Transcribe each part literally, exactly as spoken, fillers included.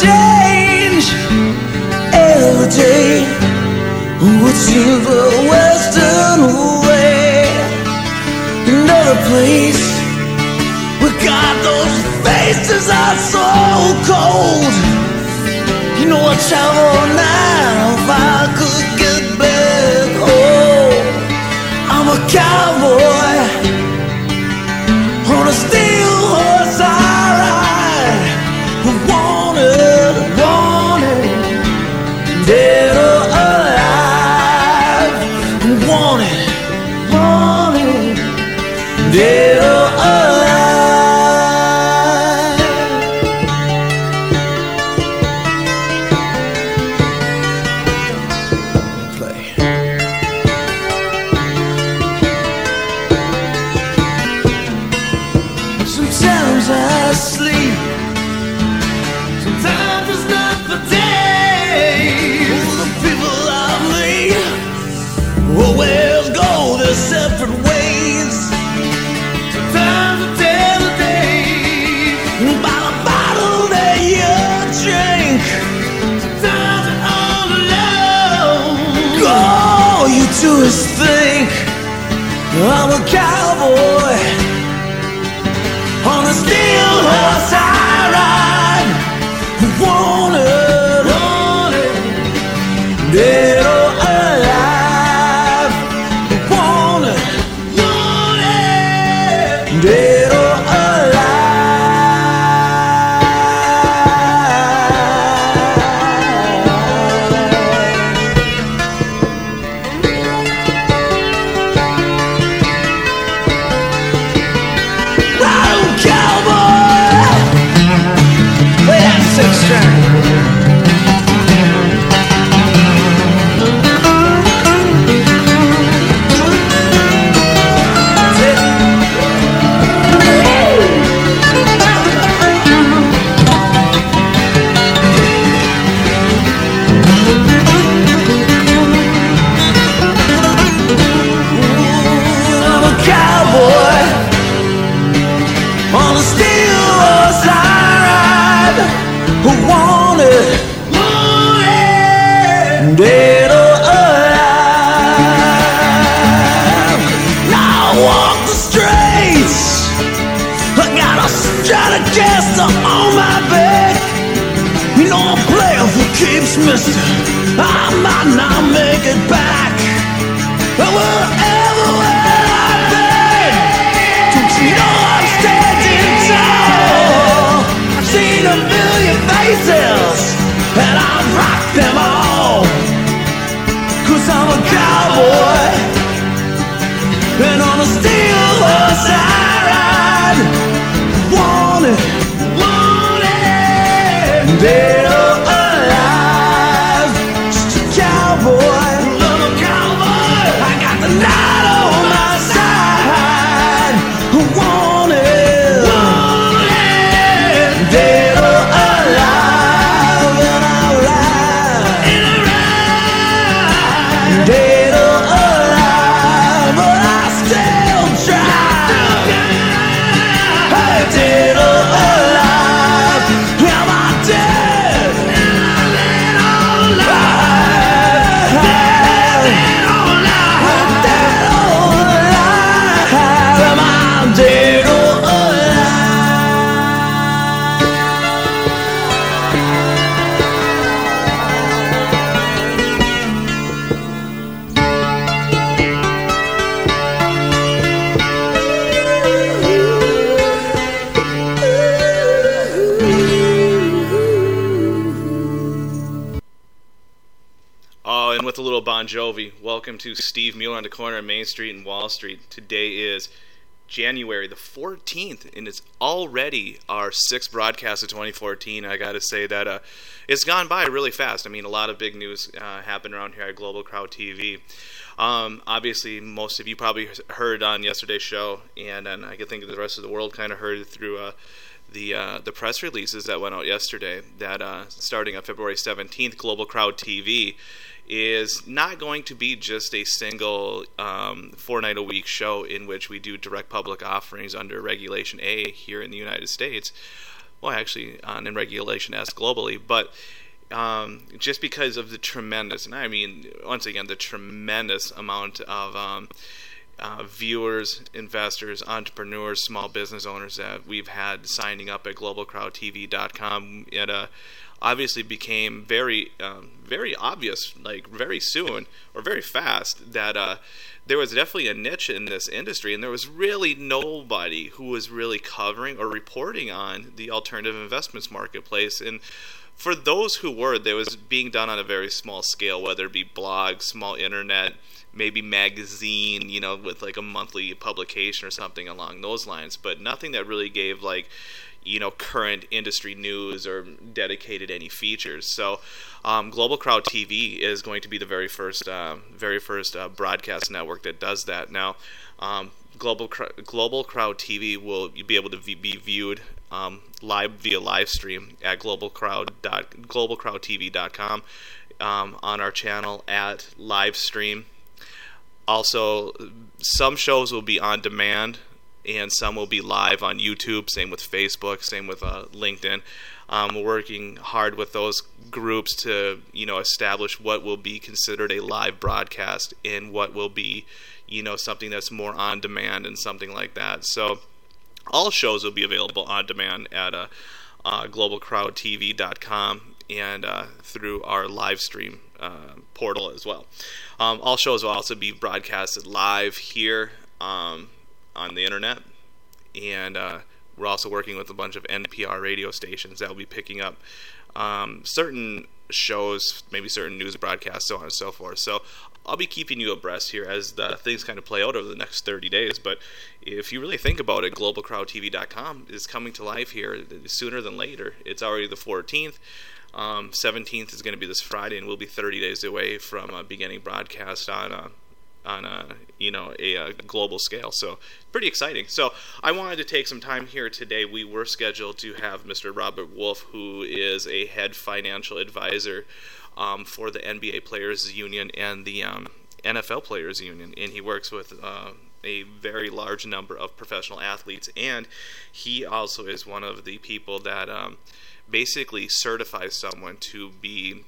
change every day. Would seem the western way. Another place we got those faces are so cold. You know I'd travel now if I could get back home. I'm a cowboy on a steel horse I ride. Wanted, wanted, dead or alive. Wanted, wanted, dead or alive. Sometimes I sleep, sometimes it's not the day. Oh, the people I meet always go their separate ways. Sometimes I tell the day by the bottle that you drink. Sometimes I'm all alone. All you do is think. I'm a cowboy on a steel horse I ride. Wanted, wanted, dead or alive. Wanted, wanted, dead or alive. Ride, cowboy. Play that six string. I'm a cowboy on a steel horse I ride. Wanted, wanted, dead or alive. Now I walk the streets. I got a Stratocaster on my back. You know I'm playing for keeps, mister. I might not make it back. But wherever I've been, don't you know I'm standing tall? I've seen a million faces, and I've rocked them all. Cause I'm a cowboy, and on a steel horse I ride. Wanted, wanted, dead or alive. Just a cowboy. I'm a cowboy. I got the night on my side. Wanted, wanted, dead or alive. And I'll ride, dead or alive, but I still try. Hey, dead or alive, am I dead? Dead or alive, dead or alive, dead or alive, am I dead or alive? Oh, and with a little Bon Jovi, welcome to Steve Mueller on the corner of Main Street and Wall Street. Today is January the fourteenth, and it's already our sixth broadcast of twenty fourteen. I got to say that uh, it's gone by really fast. I mean, a lot of big news uh, happened around here at Global Crowd T V. Um, obviously, most of you probably heard on yesterday's show, and, and I think the rest of the world kind of heard it through uh, the uh, the press releases that went out yesterday, that uh, starting on February seventeenth, Global Crowd T V is not going to be just a single um, four-night-a-week show in which we do direct public offerings under Regulation A here in the United States, well, actually, on in Regulation S globally, but um, just because of the tremendous, and I mean, once again, the tremendous amount of um, uh, viewers, investors, entrepreneurs, small business owners that we've had signing up at global crowd T V dot com, it uh, obviously became very, um, very obvious, like very soon or very fast, that uh, there was definitely a niche in this industry, and there was really nobody who was really covering or reporting on the alternative investments marketplace. And for those who were, there was being done on a very small scale, whether it be blogs, small internet, maybe magazine, you know, with like a monthly publication or something along those lines, but nothing that really gave like, you know, current industry news or dedicated any features. So um, Global Crowd T V is going to be the very first uh, very first uh, broadcast network that does that. Now, um, Global Global Crowd T V will be able to be viewed um, live via live stream at global crowd dot global crowd T V dot com um, on our channel at live stream. Also, some shows will be on demand, and some will be live on YouTube, same with Facebook, same with uh, LinkedIn. Um, we're working hard with those groups to, you know, establish what will be considered a live broadcast and what will be, you know, something that's more on demand and something like that. So all shows will be available on demand at uh, uh, global crowd T V dot com and uh, through our live stream uh, portal as well. Um, all shows will also be broadcasted live here um, on the internet, and uh, we're also working with a bunch of N P R radio stations that will be picking up um, certain shows, maybe certain news broadcasts, so on and so forth. So I'll be keeping you abreast here as the things kind of play out over the next thirty days. But if you really think about it, global crowd T V dot com is coming to life here sooner than later. It's already the fourteenth. Um, seventeenth is going to be this Friday, and we'll be thirty days away from uh, beginning broadcast on uh, on a, you know, a, a global scale. So pretty exciting. So I wanted to take some time here today. We were scheduled to have Mister Robert Wolf, who is a head financial advisor um, for the N B A Players Union and the um, N F L Players Union, and he works with uh, a very large number of professional athletes, and he also is one of the people that um, basically certifies someone to be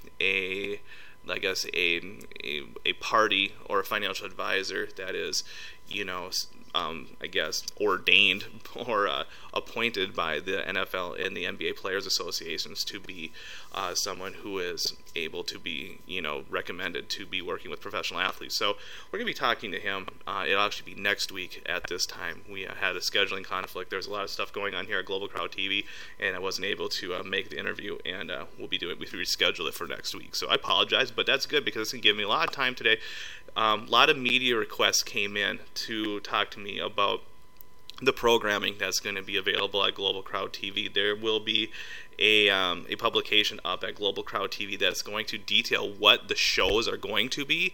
a I guess a, a a party or a financial advisor that is, you know, um, I guess ordained or uh, appointed by the N F L and the N B A Players Associations to be uh, someone who is able to be, you know, recommended to be working with professional athletes. So we're going to be talking to him. Uh, it'll actually be next week at this time. We uh, had a scheduling conflict. There's a lot of stuff going on here at Global Crowd T V, and I wasn't able to uh, make the interview, and uh, we'll be doing we reschedule it for next week. So I apologize, but that's good because it's going to give me a lot of time today. Um, a lot of media requests came in to talk to me about the programming that's going to be available at Global Crowd T V. There will be a um, a publication up at Global Crowd T V that's going to detail what the shows are going to be,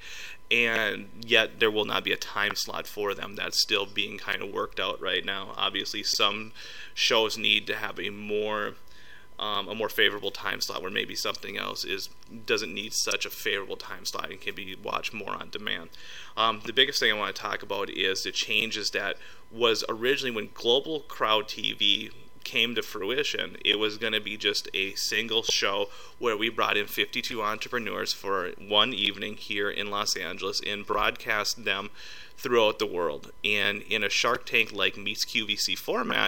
and yet there will not be a time slot for them. That's still being kind of worked out right now. Obviously, some shows need to have a more Um, a more favorable time slot, where maybe something else is doesn't need such a favorable time slot and can be watched more on demand. Um, the biggest thing I want to talk about is the changes that was originally when Global Crowd T V came to fruition. It was going to be just a single show where we brought in fifty-two entrepreneurs for one evening here in Los Angeles and broadcast them throughout the world. And in a Shark Tank like meets Q V C format,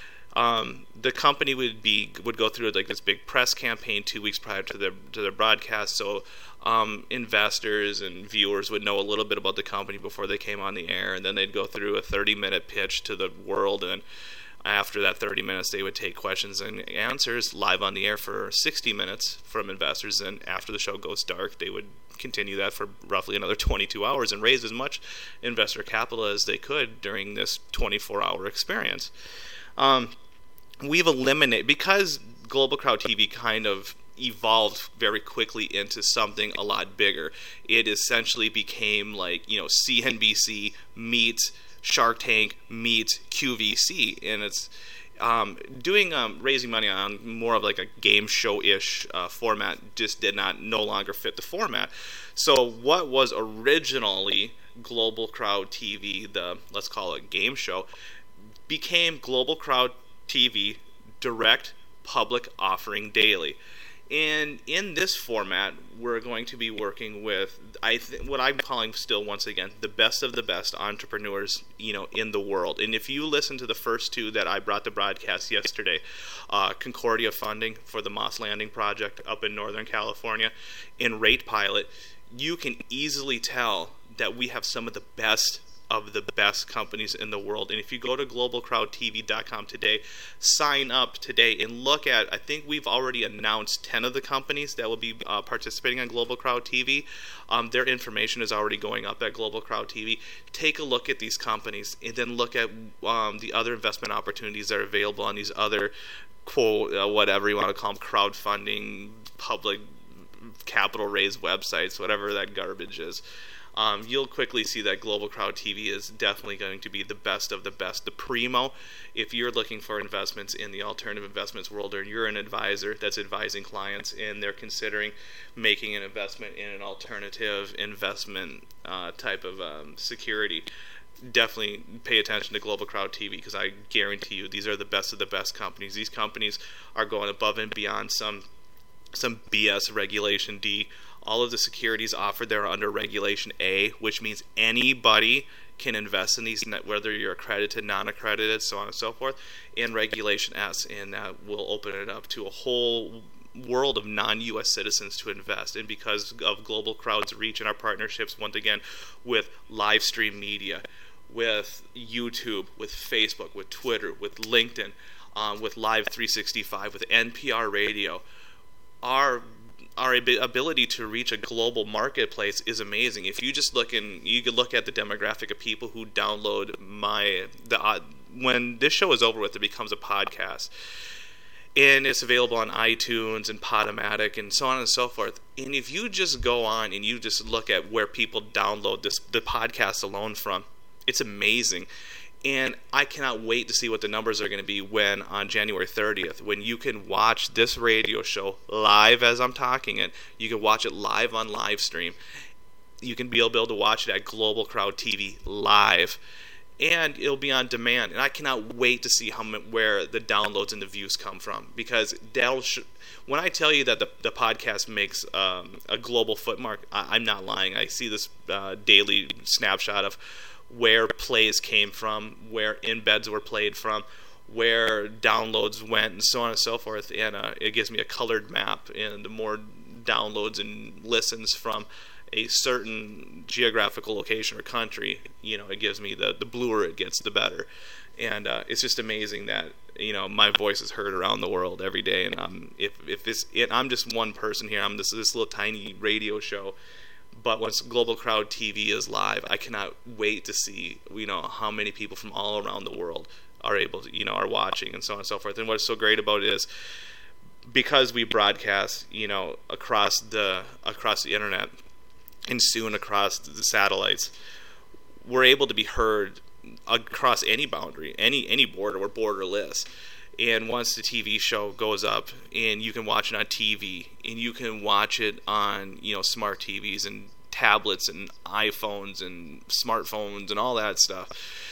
Um, the company would be would go through like this big press campaign two weeks prior to their to their broadcast, so um, investors and viewers would know a little bit about the company before they came on the air, and then they'd go through a thirty minute pitch to the world, and after that thirty minutes they would take questions and answers live on the air for sixty minutes from investors, and after the show goes dark they would continue that for roughly another twenty-two hours and raise as much investor capital as they could during this twenty-four hour experience. Um, we've eliminated, because Global Crowd T V kind of evolved very quickly into something a lot bigger. It essentially became like, you know, C N B C meets Shark Tank meets Q V C, and it's um, doing um, raising money on more of like a game show-ish uh, format just did not no longer fit the format. So what was originally Global Crowd T V, the let's call it game show, became Global Crowd T V direct public offering daily. And in this format, we're going to be working with, I th- what I'm calling still, once again, the best of the best entrepreneurs, you know, in the world. And if you listen to the first two that I brought the broadcast yesterday, uh, Concordia Funding for the Moss Landing Project up in Northern California, and Rate Pilot, you can easily tell that we have some of the best of the best companies in the world. And if you go to global crowd t v dot com today, sign up today and look at, I think we've already announced ten of the companies that will be uh, participating on Global Crowd T V. Um, their information is already going up at Global Crowd T V. Take a look at these companies and then look at um, the other investment opportunities that are available on these other, quote, uh, whatever you want to call them, crowdfunding, public capital raise websites, whatever that garbage is. Um, you'll quickly see that Global Crowd T V is definitely going to be the best of the best, the primo. If you're looking for investments in the alternative investments world, or you're an advisor that's advising clients and they're considering making an investment in an alternative investment uh, type of um, security, definitely pay attention to Global Crowd T V, because I guarantee you these are the best of the best companies. These companies are going above and beyond some some B S Regulation D. All of the securities offered there are under Regulation A, which means anybody can invest in these, whether you're accredited, non-accredited, so on and so forth, and Regulation S, and that will open it up to a whole world of non-U S citizens to invest. And because of Global Crowd's reach and our partnerships, once again, with live stream media, with YouTube, with Facebook, with Twitter, with LinkedIn, um, with Live three sixty-five, with N P R Radio, our our ability to reach a global marketplace is amazing. If you just look in, you could look at the demographic of people who download my the uh, when this show is over with, it becomes a podcast, and it's available on iTunes and Podomatic and so on and so forth. And if you just go on and you just look at where people download this the podcast alone from, it's amazing. And I cannot wait to see what the numbers are going to be when, on January thirtieth, when you can watch this radio show live as I'm talking it. You can watch it live on live stream. You can be able to watch it at Global Crowd T V live. And it'll be on demand. And I cannot wait to see how where the downloads and the views come from. Because that'll sh- when I tell you that the, the podcast makes um, a global footmark, I, I'm not lying. I see this uh, daily snapshot of where plays came from, where embeds were played from, where downloads went, and so on and so forth. And uh, it gives me a colored map. And the more downloads and listens from a certain geographical location or country, you know, it gives me the, the bluer it gets, the better. And uh, it's just amazing that, you know, my voice is heard around the world every day. And um, if if it's, it, I'm just one person here. I'm this this little tiny radio show. But once Global Crowd T V is live, I cannot wait to see, you know, how many people from all around the world are able to, you know, are watching, and so on and so forth. And what's so great about it is, because we broadcast, you know, across the across the internet and soon across the satellites, we're able to be heard across any boundary, any any border. We're borderless. And once the T V show goes up, and you can watch it on T V, and you can watch it on, you know, smart T Vs and tablets and iPhones and smartphones and all that stuff,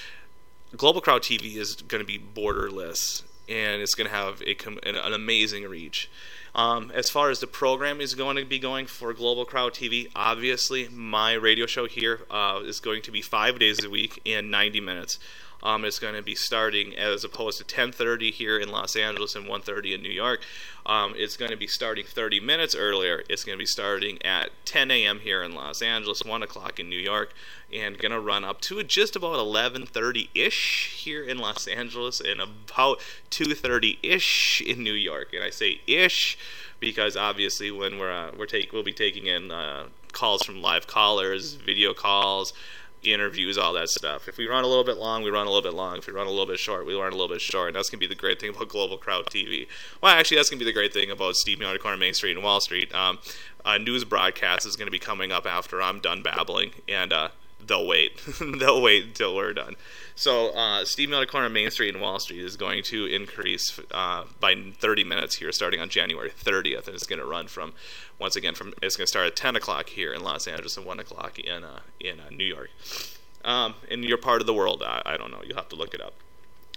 Global Crowd T V is going to be borderless, and it's going to have a, an amazing reach. Um, as far as the program is going to be going for Global Crowd T V, obviously my radio show here uh, is going to be five days a week and ninety minutes. Um, it's going to be starting, as opposed to ten thirty here in Los Angeles and one thirty in New York. Um, it's going to be starting thirty minutes earlier. It's going to be starting at ten a.m. here in Los Angeles, one o'clock in New York, and going to run up to just about eleven thirty-ish here in Los Angeles and about two thirty-ish in New York. And I say ish because obviously when we're uh, we're take we'll be taking in uh, calls from live callers, video calls, interviews, all that stuff. If we run a little bit long, we run a little bit long. If we run a little bit short, we run a little bit short. And that's going to be the great thing about Global Crowd T V. Well, actually, that's going to be the great thing about Steve Miller on the corner of Main Street and Wall Street. Um, a news broadcast is going to be coming up after I'm done babbling, and uh, they'll wait. They'll wait until we're done. So uh, Steve Miller corner of Main Street and Wall Street is going to increase uh, by thirty minutes here, starting on January thirtieth, and it's going to run from, once again, from it's going to start at ten o'clock here in Los Angeles and one o'clock in uh, in uh, New York. Um, in your part of the world, I, I don't know. You'll have to look it up.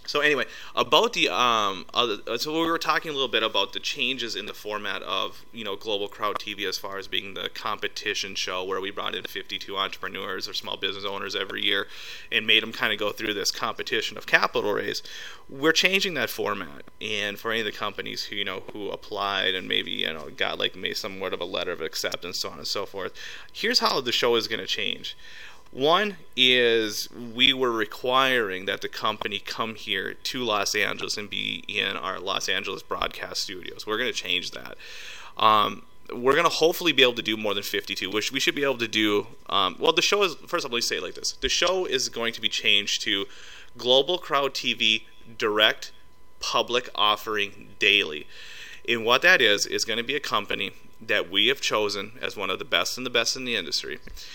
So anyway, about the um, other, so we were talking a little bit about the changes in the format of you know Global Crowd T V as far as being the competition show where we brought in fifty-two entrepreneurs or small business owners every year and made them kind of go through this competition of capital raise. We're changing that format, and for any of the companies who you know who applied and maybe you know got like maybe somewhat of a letter of acceptance, so on and so forth. Here's how the show is going to change. One is we were requiring that the company come here to Los Angeles and be in our Los Angeles broadcast studios. We're going to change that. Um, we're going to hopefully be able to do more than fifty-two, which we should be able to do. Um, well, the show is, first of all, let me say it like this. The show is going to be changed to Global Crowd T V Direct Public Offering Daily. And what that is, is going to be a company that we have chosen as one of the best and the best in the industry.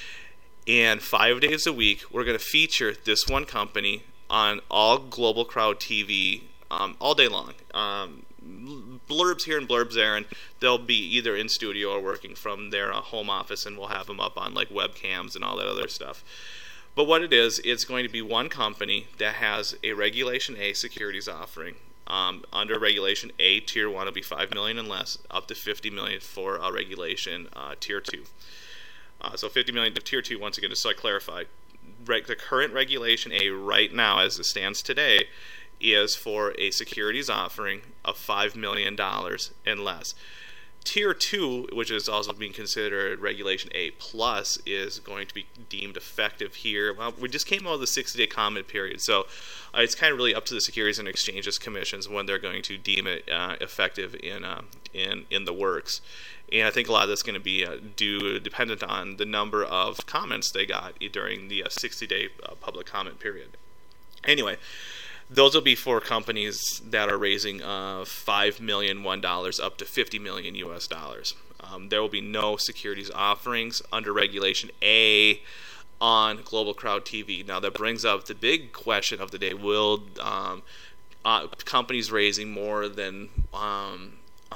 And five days a week, we're going to feature this one company on all Global Crowd T V um, all day long. Um, blurbs here and blurbs there, and they'll be either in studio or working from their uh, home office, and we'll have them up on like webcams and all that other stuff. But what it is, it's going to be one company that has a Regulation A securities offering. Um, under Regulation A, Tier one will be five million dollars and less, up to fifty million dollars for a Regulation uh, Tier two. Uh, so fifty million dollars to Tier two, once again, just so I clarify, reg- the current Regulation A right now, as it stands today, is for a securities offering of five million dollars and less. Tier two, which is also being considered Regulation A plus, is going to be deemed effective here. Well, we just came out of the sixty-day comment period, so uh, it's kind of really up to the Securities and Exchanges Commissions when they're going to deem it uh, effective in uh, in in the works. And I think a lot of that's going to be uh, due dependent on the number of comments they got during the uh, sixty-day uh, public comment period. Anyway, those will be for companies that are raising uh, five million one dollars up to fifty million U S dollars. Um, there will be no securities offerings under Regulation A on Global Crowd T V. Now that brings up the big question of the day: Will um, uh, companies raising more than um,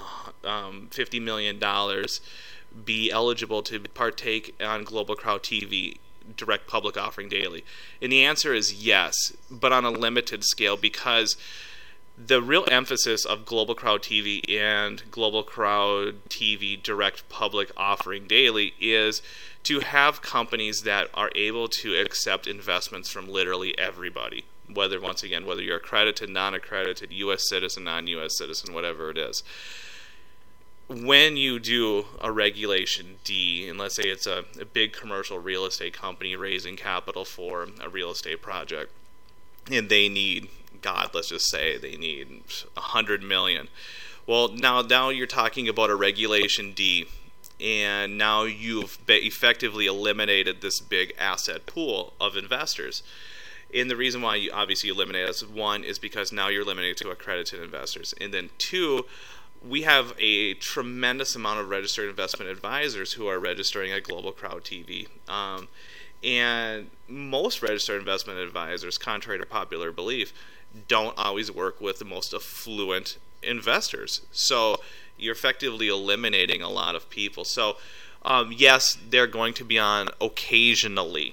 um, fifty million dollars be eligible to partake on Global Crowd T V Direct Public Offering Daily? And the answer is yes, but on a limited scale, because the real emphasis of Global Crowd T V and Global Crowd T V Direct Public Offering Daily is to have companies that are able to accept investments from literally everybody, whether, once again, whether you're accredited, non-accredited, U S citizen, non-U S citizen, whatever it is. When you do a Regulation D, and let's say it's a, a big commercial real estate company raising capital for a real estate project, and they need, God, let's just say they need one hundred million dollars. Well, now, now you're talking about a Regulation D, and now you've effectively eliminated this big asset pool of investors. And the reason why you obviously eliminate this, one, is because now you're limited to accredited investors. And then two, we have a tremendous amount of registered investment advisors who are registering at Global Crowd T V. Um, and most registered investment advisors, contrary to popular belief, don't always work with the most affluent investors. So you're effectively eliminating a lot of people. So um, yes, they're going to be on occasionally,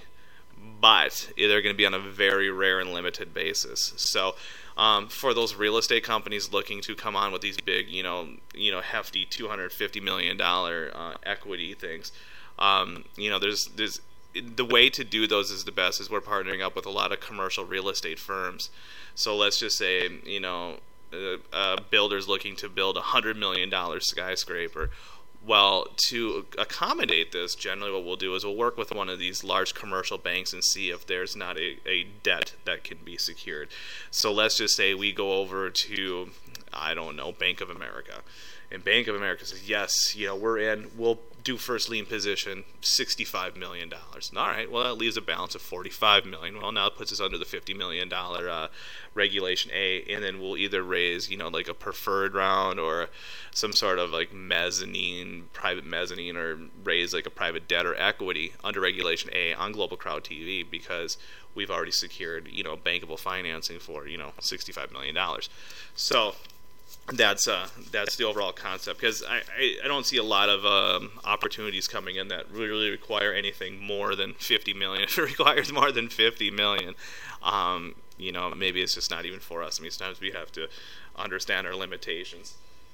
but they're going to be on a very rare and limited basis. So Um, for those real estate companies looking to come on with these big, you know, you know, hefty two hundred fifty million dollars uh, equity things, um, you know, there's there's the way to do those is the best is we're partnering up with a lot of commercial real estate firms. So let's just say, you know, uh, uh, builders looking to build a hundred million dollar skyscraper. Well, to accommodate this, generally what we'll do is we'll work with one of these large commercial banks and see if there's not a, a debt that can be secured. So let's just say we go over to, I don't know, Bank of America. And Bank of America says, yes, you know, we're in, we'll do first lien position, sixty-five million dollars. All right, well, that leaves a balance of forty-five million dollars. Well, now it puts us under the fifty million dollars uh, Regulation A, and then we'll either raise, you know, like a preferred round or some sort of like mezzanine, private mezzanine, or raise like a private debt or equity under Regulation A on Global Crowd T V because we've already secured, you know, bankable financing for, you know, sixty-five million dollars. So that's uh that's the overall concept, because I, I, I don't see a lot of um, opportunities coming in that really require anything more than fifty million. If it requires more than fifty million, um, you know, maybe it's just not even for us. I mean, sometimes we have to understand our limitations.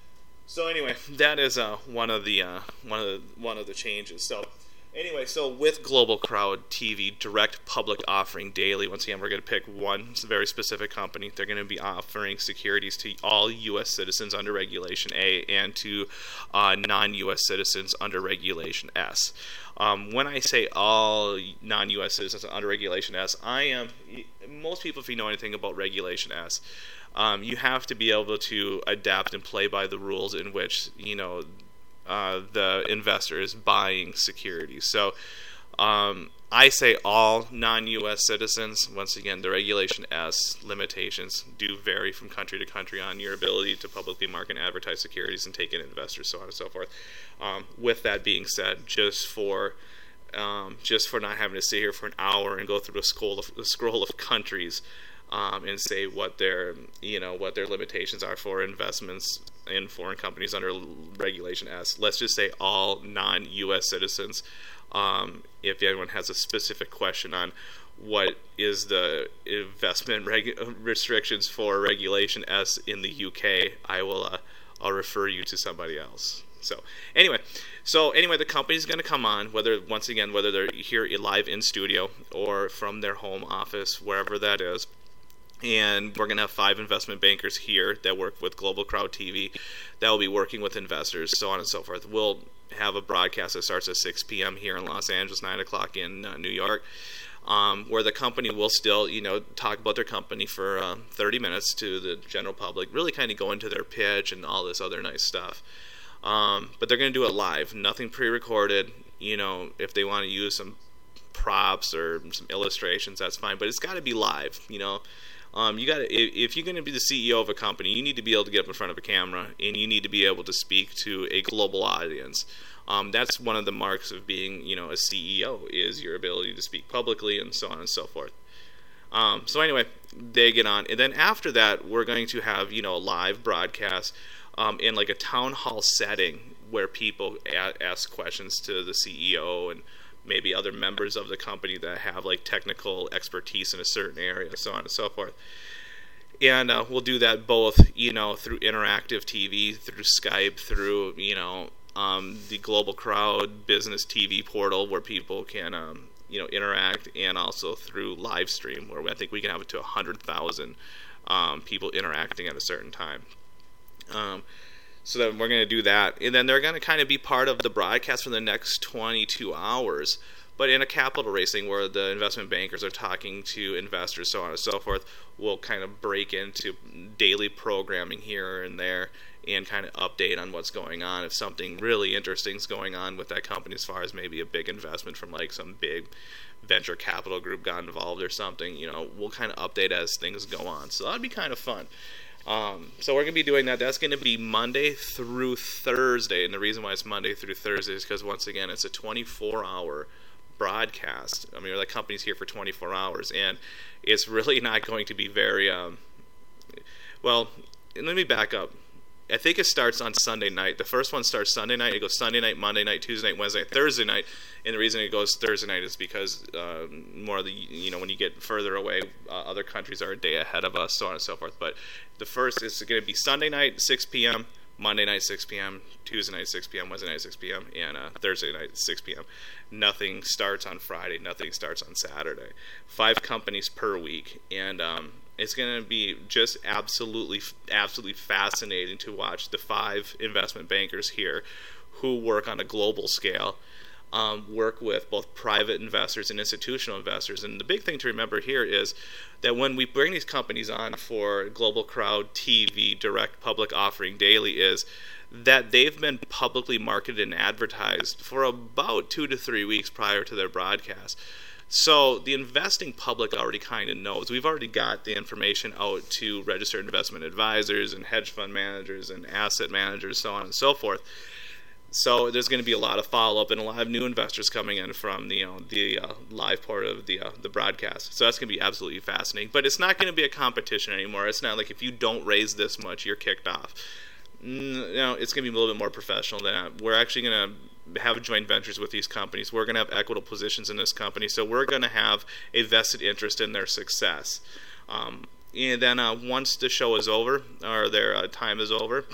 So anyway, that is uh, one of the uh, one of the one of the changes. So anyway, so with Global Crowd T V direct public offering daily, once again, we're going to pick one very specific company. They're going to be offering securities to all U S citizens under Regulation A and to uh, non-U S citizens under Regulation S. Um, when I say all non-U S citizens under Regulation S, I am, most people, if you know anything about Regulation S, Um, you have to be able to adapt and play by the rules in which, you know, uh, the investor is buying securities. So um, I say all non-U S citizens. Once again, the Regulation S limitations do vary from country to country on your ability to publicly market and advertise securities and take in investors, so on and so forth. Um, with that being said, just for um, just for not having to sit here for an hour and go through a scroll of, a scroll of countries, Um, and say what their, you know, what their limitations are for investments in foreign companies under Regulation S. Let's just say all non-U S citizens. Um, if anyone has a specific question on what is the investment reg- restrictions for Regulation S in the U K, I will uh, I'll refer you to somebody else. So anyway, so anyway, the company's going to come on, whether once again whether they're here live in studio or from their home office, wherever that is. And we're going to have five investment bankers here that work with Global Crowd T V that will be working with investors, so on and so forth. We'll have a broadcast that starts at six p.m. here in Los Angeles, nine o'clock in uh, New York, um, where the company will still, you know, talk about their company for uh, thirty minutes to the general public, really kind of go into their pitch and all this other nice stuff. Um, but they're going to do it live, nothing pre-recorded. You know, if they want to use some props or some illustrations, that's fine, but it's got to be live, you know. Um, you got to, if, if you're going to be the C E O of a company, you need to be able to get up in front of a camera, and you need to be able to speak to a global audience. Um, that's one of the marks of being, you know, a C E O, is your ability to speak publicly and so on and so forth. Um, so anyway, they get on, and then after that, we're going to have, you know, a live broadcast um, in like a town hall setting where people a- ask questions to the C E O and maybe other members of the company that have like technical expertise in a certain area, so on and so forth. And uh, we'll do that both, you know, through interactive T V, through Skype, through, you know, um, the Global Crowd Business T V portal where people can, um, you know, interact, and also through live stream where I think we can have up to one hundred thousand um, people interacting at a certain time. Um, So then we're going to do that. And then they're going to kind of be part of the broadcast for the next twenty-two hours. But in a capital raising where the investment bankers are talking to investors, so on and so forth, we'll kind of break into daily programming here and there and kind of update on what's going on. If something really interesting is going on with that company, as far as maybe a big investment from like some big venture capital group got involved or something, you know, we'll kind of update as things go on. So that'd be kind of fun. Um, so we're going to be doing that. That's going to be Monday through Thursday. And the reason why it's Monday through Thursday is because, once again, it's a twenty-four hour broadcast. I mean, the company's here for twenty-four hours. And it's really not going to be very, um, well, let me back up. I think it starts on Sunday night. The first one starts Sunday night. It goes Sunday night, Monday night, Tuesday night, Wednesday night, Thursday night. And the reason it goes Thursday night is because uh, more of the, you know, when you get further away, uh, other countries are a day ahead of us, so on and so forth. But the first is going to be Sunday night, six p.m., Monday night, six p.m., Tuesday night, six p.m., Wednesday night, six p.m., and uh, Thursday night, six p.m. Nothing starts on Friday. Nothing starts on Saturday. Five companies per week. And um, it's going to be just absolutely, absolutely fascinating to watch the five investment bankers here who work on a global scale, um, work with both private investors and institutional investors. And the big thing to remember here is that when we bring these companies on for Global Crowd T V direct public offering daily is that they've been publicly marketed and advertised for about two to three weeks prior to their broadcast. So the investing public already kind of knows. We've already got the information out to registered investment advisors and hedge fund managers and asset managers, so on and so forth. So there's going to be a lot of follow-up and a lot of new investors coming in from the, you know, the uh, live part of the uh, the broadcast. So that's going to be absolutely fascinating. But it's not going to be a competition anymore. It's not like if you don't raise this much, you're kicked off. No, it's going to be a little bit more professional than that. We're actually going to have joint ventures with these companies. We're going to have equitable positions in this company. So we're going to have a vested interest in their success. Um, and then uh, once the show is over, or their uh, time is over,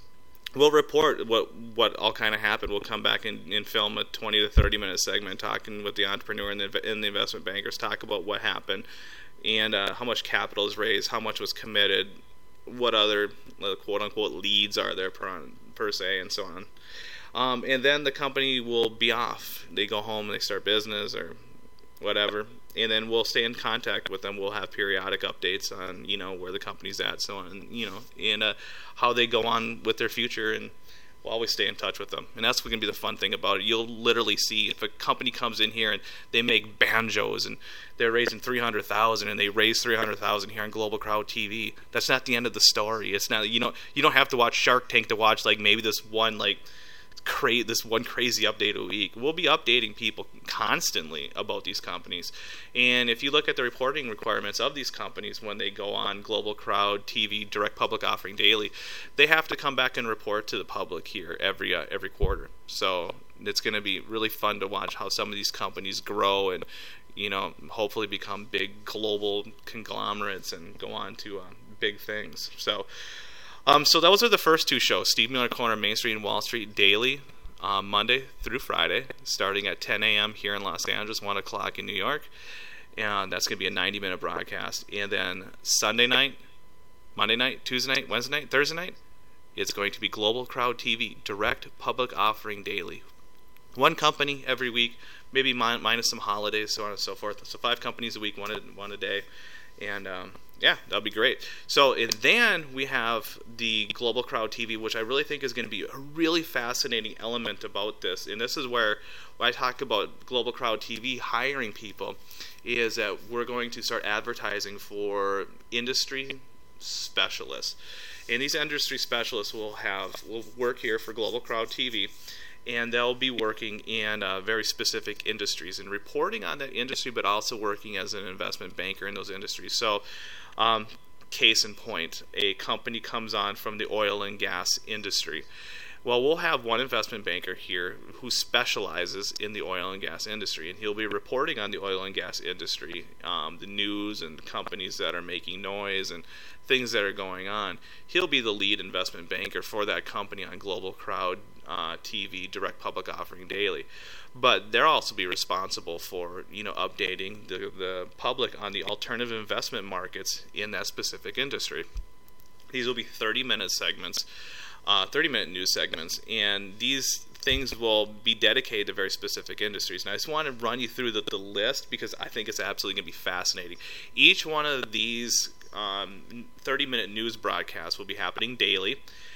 we'll report what what all kind of happened. We'll come back and, and film a twenty to thirty minute segment talking with the entrepreneur and the, and the investment bankers, talk about what happened and uh, how much capital is raised, how much was committed, what other uh, quote-unquote leads are there per, per se, and so on. Um, and then the company will be off. They go home and they start business or whatever. And then we'll stay in contact with them. We'll have periodic updates on, you know, where the company's at, so on, you know, and uh, how they go on with their future, and we'll always stay in touch with them. And that's going to be the fun thing about it. You'll literally see if a company comes in here and they make banjos and they're raising three hundred thousand dollars and they raise three hundred thousand dollars here on Global Crowd T V. That's not the end of the story. It's not, you know, you don't have to watch Shark Tank to watch like maybe this one like Cra- this one crazy update a week. We'll be updating people constantly about these companies. And if you look at the reporting requirements of these companies when they go on Global Crowd T V Direct Public Offering Daily, they have to come back and report to the public here every uh, every quarter. So it's going to be really fun to watch how some of these companies grow and, you know, hopefully become big global conglomerates and go on to uh, big things. So Um, so those are the first two shows, Steve Miller Corner, Main Street and Wall Street, daily, um, Monday through Friday, starting at ten a.m. here in Los Angeles, one o'clock in New York. And that's going to be a ninety-minute broadcast. And then Sunday night, Monday night, Tuesday night, Wednesday night, Thursday night, it's going to be Global Crowd T V, Direct Public Offering Daily. One company every week, maybe min- minus some holidays, so on and so forth. So five companies a week, one a, one a day. And um, yeah, that'll be great. So and then we have the Global Crowd T V, which I really think is going to be a really fascinating element about this. And this is where when I talk about Global Crowd T V hiring people, is that we're going to start advertising for industry specialists. And these industry specialists will have will work here for Global Crowd T V. And they'll be working in uh, very specific industries and reporting on that industry, but also working as an investment banker in those industries. So, um, case in point, a company comes on from the oil and gas industry. Well, we'll have one investment banker here who specializes in the oil and gas industry, and he'll be reporting on the oil and gas industry, um, the news and companies that are making noise and things that are going on. He'll be the lead investment banker for that company on Global Crowd uh, T V, Direct Public Offering Daily. But they'll also be responsible for, you know, updating the, the public on the alternative investment markets in that specific industry. These will be thirty-minute segments. Uh, thirty-minute news segments, and these things will be dedicated to very specific industries. And I just want to run you through the, the list because I think it's absolutely going to be fascinating. Each one of these um, thirty-minute news broadcasts will be happening daily,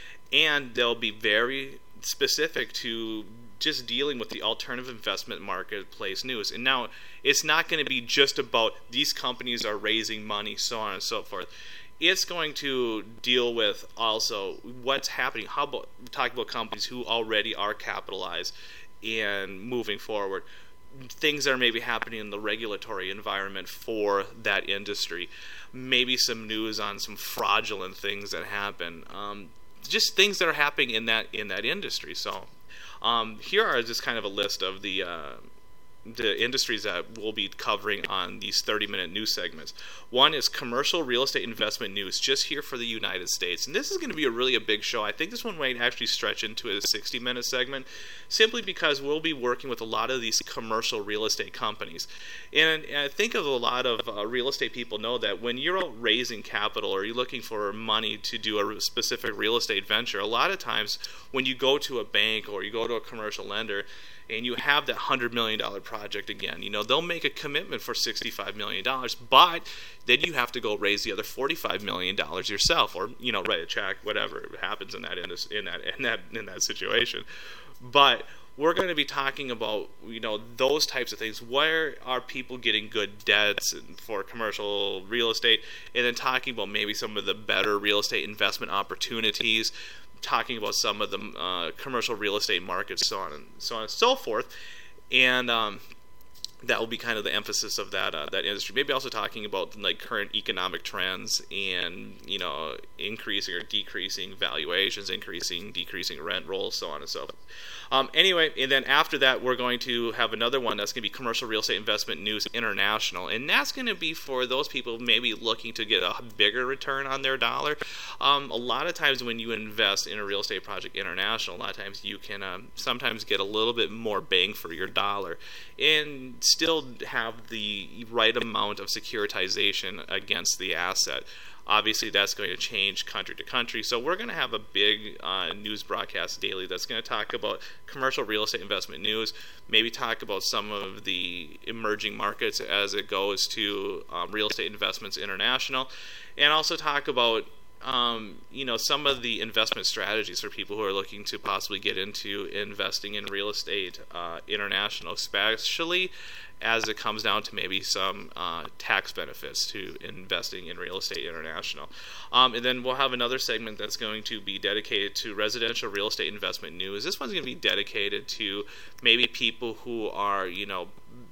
and they'll be very specific to just dealing with the alternative investment marketplace news. And now, it's not going to be just about these companies are raising money, so on and so forth. It's going to deal with also what's happening. How about talk about companies who already are capitalized and moving forward? Things that are maybe happening in the regulatory environment for that industry. Maybe some news on some fraudulent things that happen. Um, just things that are happening in that in that industry. So um, here are just kind of a list of the uh, the industries that we'll be covering on these thirty-minute news segments. One is commercial real estate investment news, just here for the United States. And this is going to be a really a big show. I think this one might actually stretch into a sixty-minute segment, simply because we'll be working with a lot of these commercial real estate companies. And I think of a lot of uh, real estate people know that when you're raising capital or you're looking for money to do a specific real estate venture, a lot of times when you go to a bank or you go to a commercial lender, and you have that one hundred million dollars project again, you know, they'll make a commitment for sixty-five million dollars, but then you have to go raise the other forty-five million dollars yourself, or, you know, write a check, whatever happens in that in, this, in that in that in that situation. But we're going to be talking about, you know, those types of things. Where are people getting good debts for commercial real estate? And then talking about maybe some of the better real estate investment opportunities, talking about some of the uh, commercial real estate markets, so on and so on and so forth. And um, that will be kind of the emphasis of that uh, that industry. Maybe also talking about like current economic trends and, you know, increasing or decreasing valuations, increasing, decreasing rent rolls, so on and so forth. Um, anyway, and then after that, we're going to have another one that's going to be Commercial Real Estate Investment News International, and that's going to be for those people maybe looking to get a bigger return on their dollar. Um, a lot of times when you invest in a real estate project international, a lot of times you can um, sometimes get a little bit more bang for your dollar and still have the right amount of securitization against the asset. Obviously, that's going to change country to country. So we're going to have a big uh, news broadcast daily that's going to talk about commercial real estate investment news, maybe talk about some of the emerging markets as it goes to um, Real Estate Investments International, and also talk about Um, you know, some of the investment strategies for people who are looking to possibly get into investing in real estate uh, international, especially as it comes down to maybe some uh, tax benefits to investing in real estate international. Um, and then we'll have another segment that's going to be dedicated to residential real estate investment news. This one's going to be dedicated to maybe people who are, you know,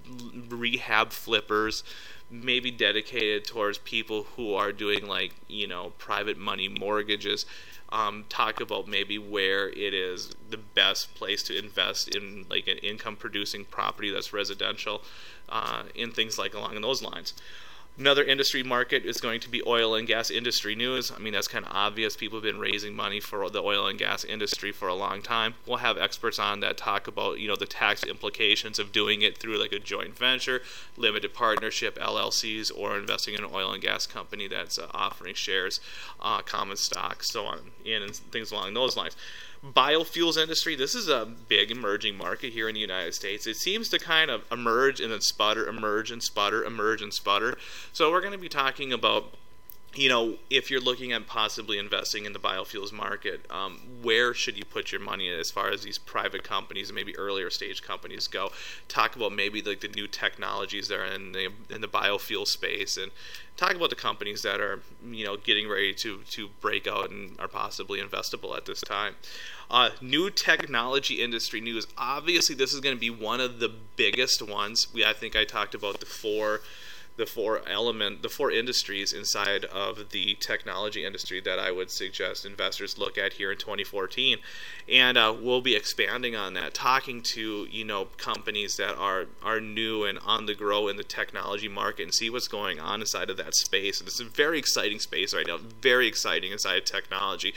rehab flippers, maybe dedicated towards people who are doing like, you know, private money mortgages. Um, talk about maybe where it is the best place to invest in like an income producing property that's residential, uh, in things like along those lines. Another industry market is going to be oil and gas industry news. I mean, that's kind of obvious. People have been raising money for the oil and gas industry for a long time. We'll have experts on that talk about, you know, the tax implications of doing it through like a joint venture, limited partnership, L L Cs, or investing in an oil and gas company that's uh, offering shares, uh, common stock, so on, and things along those lines. Biofuels industry, this is a big emerging market here in the United States. It seems to kind of emerge and then sputter, emerge and sputter, emerge and sputter. So we're going to be talking about, you know, if you're looking at possibly investing in the biofuels market, um, where should you put your money as far as these private companies and maybe earlier stage companies go? Talk about maybe like the new technologies that are in the in the biofuel space, and talk about the companies that are, you know, getting ready to to break out and are possibly investable at this time. Uh, new technology industry news. Obviously, this is going to be one of the biggest ones. We I think I talked about the four. the four element, the four industries inside of the technology industry that I would suggest investors look at here in twenty fourteen, and uh, we'll be expanding on that, talking to, you know, companies that are are new and on the grow in the technology market and see what's going on inside of that space. And it's a very exciting space right now, very exciting inside of technology.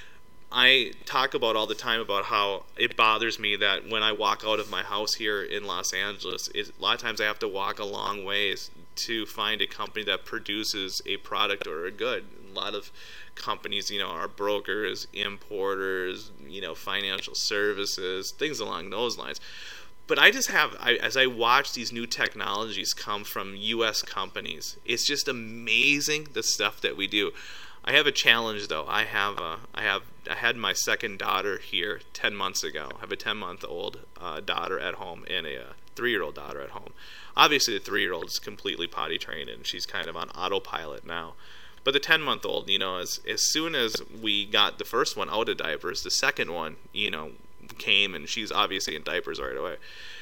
I talk about all the time about how it bothers me that when I walk out of my house here in Los Angeles, it, a lot of times I have to walk a long ways to find a company that produces a product or a good. A lot of companies, you know, are brokers, importers, you know, financial services, things along those lines. But I just have, I, as I watch these new technologies come from U S companies, it's just amazing the stuff that we do. I have a challenge though. I have a, I have I had my second daughter here ten months ago. I have a ten month old uh, daughter at home and a, a three year old daughter at home. Obviously, the three year old is completely potty trained and she's kind of on autopilot now. But the ten month old, you know, as as soon as we got the first one out of diapers, the second one, you know, came and she's obviously in diapers right away.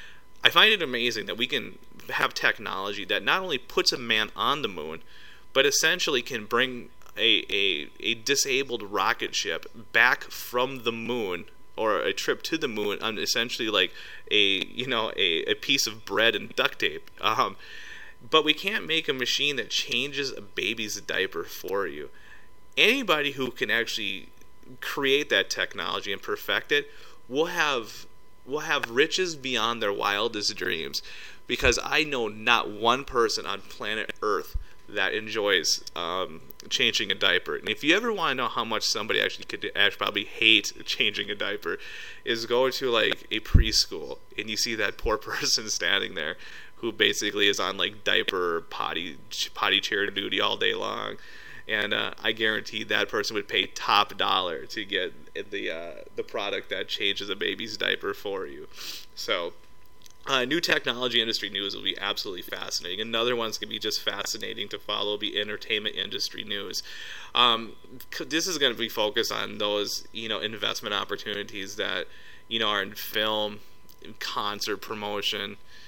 I find it amazing that we can have technology that not only puts a man on the moon, but essentially can bring A, a a disabled rocket ship back from the moon, or a trip to the moon on essentially like a you know a, a piece of bread and duct tape. Um, but we can't make a machine that changes a baby's diaper for you. Anybody who can actually create that technology and perfect it will have will have riches beyond their wildest dreams, because I know not one person on planet Earth that enjoys um, changing a diaper. And if you ever want to know how much somebody actually could actually probably hate changing a diaper, is go to like a preschool and you see that poor person standing there who basically is on like diaper potty potty chair duty all day long. And uh, I guarantee that person would pay top dollar to get the uh, the product that changes a baby's diaper for you. So Uh, new technology industry news will be absolutely fascinating. Another one's going to be just fascinating to follow will be entertainment industry news. Um, this is going to be focused on those, you know, investment opportunities that, you know, are in film, concert promotion,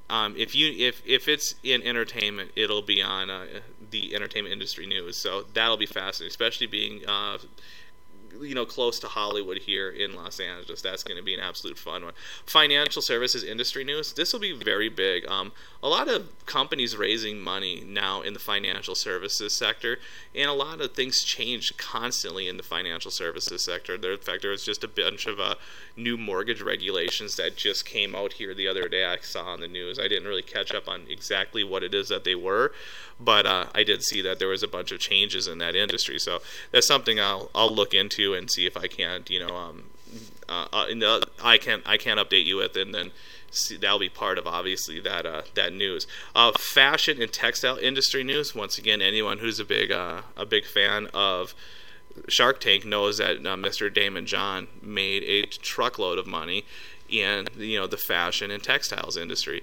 um, if you if if it's in entertainment, it'll be on uh, the entertainment industry news. So that'll be fascinating, especially being uh, you know, close to Hollywood here in Los Angeles. That's going to be an absolute fun one. Financial services industry news. This will be very big. Um, a lot of companies raising money now in the financial services sector, and a lot of things change constantly in the financial services sector. There, in fact, there was just a bunch of uh, new mortgage regulations that just came out here the other day. I saw on the news. I didn't really catch up on exactly what it is that they were, but uh, I did see that there was a bunch of changes in that industry. So that's something I'll I'll look into and see if I can't, you know, um, uh, uh, the, I can I can update you with, and then see, that'll be part of obviously that uh, that news. Uh, fashion and textile industry news. Once again, anyone who's a big uh, a big fan of Shark Tank knows that uh, Mister Damon John made a truckload of money in, you know, the fashion and textiles industry.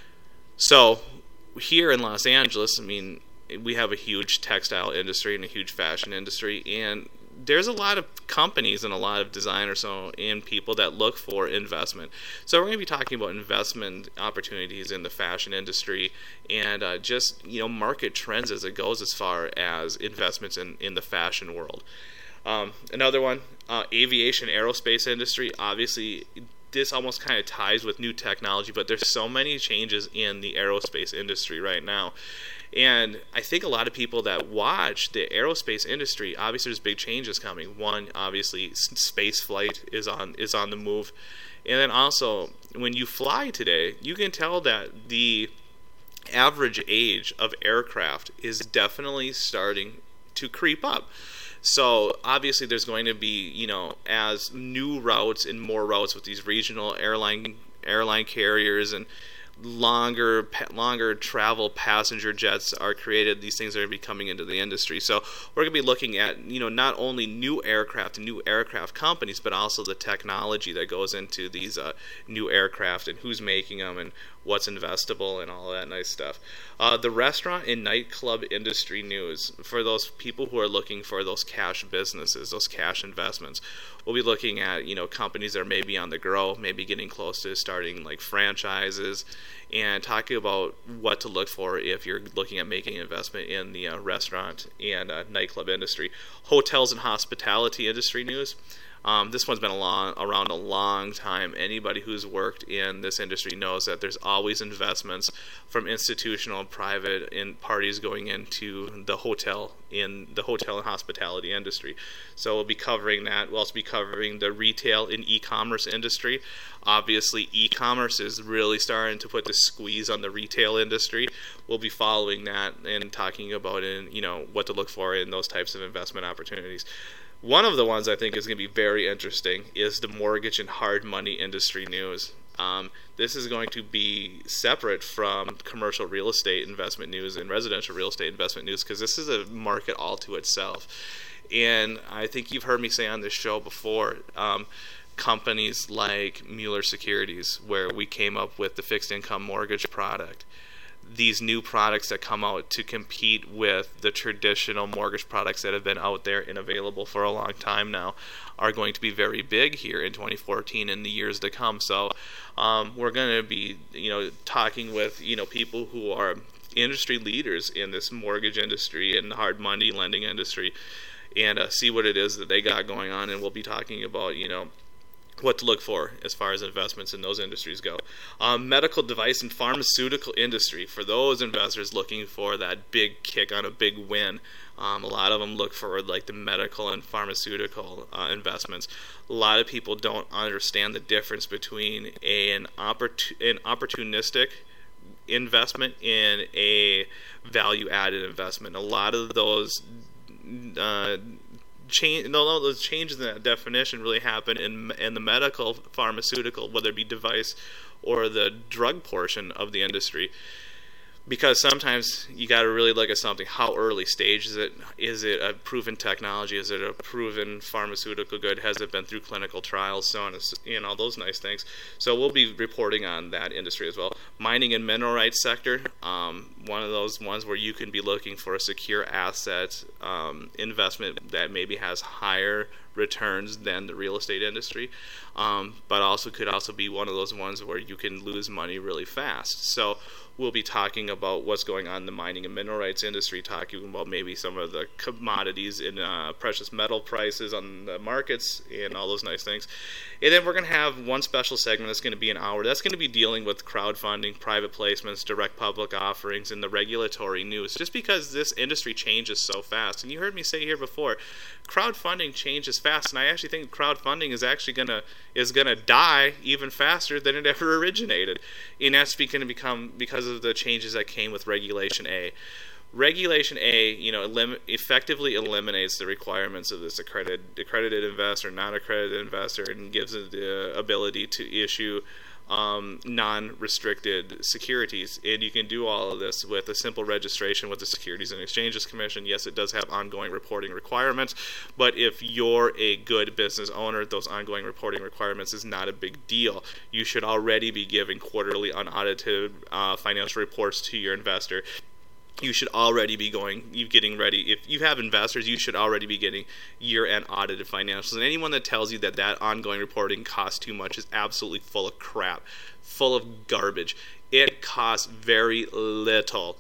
So here in Los Angeles, I mean, we have a huge textile industry and a huge fashion industry, and there's a lot of companies and a lot of designers so, and people that look for investment. So we're going to be talking about investment opportunities in the fashion industry and uh, just, you know, market trends as it goes as far as investments in, in the fashion world. Um, another one, uh, aviation, aerospace industry. Obviously, this almost kind of ties with new technology, but there's so many changes in the aerospace industry right now. And I think a lot of people that watch the aerospace industry, obviously there's big changes coming. One, obviously, space flight is on is on the move. And then also, when you fly today, you can tell that the average age of aircraft is definitely starting to creep up. So obviously there's going to be, you know, as new routes and more routes with these regional airline airline carriers and longer longer travel passenger jets are created, these things are going to be coming into the industry. So we're going to be looking at, you know, not only new aircraft and new aircraft companies, but also the technology that goes into these uh, new aircraft and who's making them and what's investable and all that nice stuff. Uh, the restaurant and nightclub industry news, for those people who are looking for those cash businesses, those cash investments, we'll be looking at, you know, companies that are maybe on the grow, maybe getting close to starting like franchises, and talking about what to look for if you're looking at making an investment in the uh, restaurant and uh, nightclub industry. Hotels and hospitality industry news. Um, this one's been a long, around a long time. Anybody who's worked in this industry knows that there's always investments from institutional and private in parties going into the hotel in the hotel and hospitality industry. So we'll be covering that. We'll also be covering the retail and e-commerce industry. Obviously, e-commerce is really starting to put the squeeze on the retail industry. We'll be following that and talking about in, you know, what to look for in those types of investment opportunities. One of the ones I think is going to be very interesting is the mortgage and hard money industry news. Um, this is going to be separate from commercial real estate investment news and residential real estate investment news, because this is a market all to itself. And I think you've heard me say on this show before, um, companies like Mueller Securities, where we came up with the fixed income mortgage product. These new products that come out to compete with the traditional mortgage products that have been out there and available for a long time now are going to be very big here in twenty fourteen and the years to come. So um, we're going to be, you know, talking with, you know, people who are industry leaders in this mortgage industry and the hard money lending industry, and uh, see what it is that they got going on. And we'll be talking about, you know, what to look for as far as investments in those industries go. Um, medical device and pharmaceutical industry, for those investors looking for that big kick on a big win. Um, a lot of them look for like the medical and pharmaceutical uh, investments. A lot of people don't understand the difference between a, an, opportun- an opportunistic investment and a value-added investment. A lot of those uh, Change, no, those changes in that definition really happen in in the medical, pharmaceutical, whether it be device or the drug portion of the industry. Because sometimes you got to really look at something. How early stage is it? Is it a proven technology? Is it a proven pharmaceutical good? Has it been through clinical trials? So on, and all those nice things. So we'll be reporting on that industry as well. Mining and mineral rights sector, um, one of those ones where you can be looking for a secure asset um, investment that maybe has higher returns than the real estate industry, um, but also could also be one of those ones where you can lose money really fast. So we'll be talking about what's going on in the mining and mineral rights industry, talking about maybe some of the commodities in uh, precious metal prices on the markets and all those nice things. And then we're going to have one special segment that's going to be an hour. That's going to be dealing with crowdfunding, private placements, direct public offerings, and the regulatory news, just because this industry changes so fast. And you heard me say here before, crowdfunding changes fast, and I actually think crowdfunding is actually going to is going to die even faster than it ever originated. And that's going to become because of the changes that came with Regulation A. Regulation A, you know, elim- effectively eliminates the requirements of this accredited, accredited investor, non-accredited investor, and gives it the ability to issue um, non-restricted securities. And you can do all of this with a simple registration with the Securities and Exchanges Commission. Yes, it does have ongoing reporting requirements, but if you're a good business owner, those ongoing reporting requirements is not a big deal. You should already be giving quarterly unaudited uh, financial reports to your investor. You should already be going, you getting ready. If you have investors, you should already be getting year-end audited financials. And anyone that tells you that that ongoing reporting costs too much is absolutely full of crap, full of garbage. It costs very little.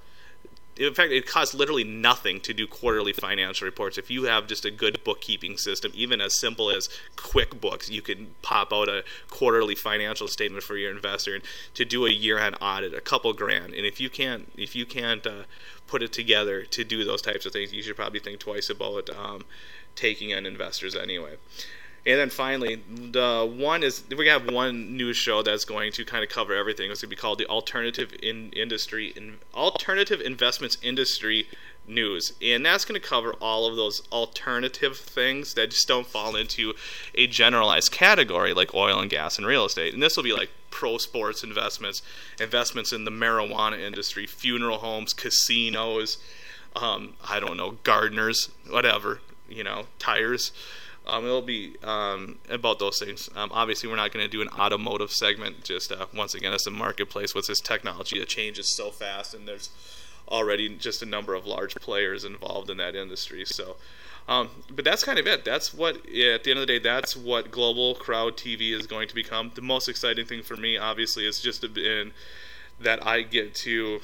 In fact, it costs literally nothing to do quarterly financial reports. If you have just a good bookkeeping system, even as simple as QuickBooks, you can pop out a quarterly financial statement for your investor. And to do a year-end audit, a couple grand. And if you can't, if you can't uh, put it together to do those types of things, you should probably think twice about um, taking in investors anyway. And then finally, the one is we're gonna have one news show that's going to kind of cover everything. It's gonna be called the Alternative in Industry in Alternative Investments Industry News, and that's going to cover all of those alternative things that just don't fall into a generalized category like oil and gas and real estate. And this will be like pro sports investments, investments in the marijuana industry, funeral homes, casinos, um, I don't know, gardeners, whatever, you know, tires. Um, it'll be um, about those things. Um, obviously, we're not going to do an automotive segment. Just uh, once again, it's a marketplace with this technology that changes so fast, and there's already just a number of large players involved in that industry. So, um, but that's kind of it. That's what, at the end of the day, that's what Global Crowd T V is going to become. The most exciting thing for me, obviously, is just been that I get to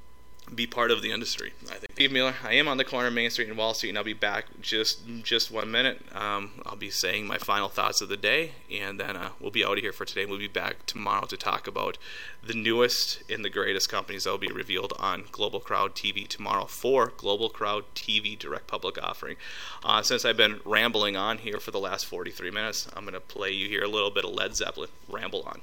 be part of the industry. I think Steve Mueller, I am on the corner of Main Street and Wall Street, and I'll be back just just one minute. Um, I'll be saying my final thoughts of the day, and then uh, we'll be out of here for today. We'll be back tomorrow to talk about the newest and the greatest companies that will be revealed on Global Crowd T V tomorrow for Global Crowd T V Direct Public Offering. Uh, since I've been rambling on here for the last forty-three minutes, I'm going to play you here a little bit of Led Zeppelin. Ramble on.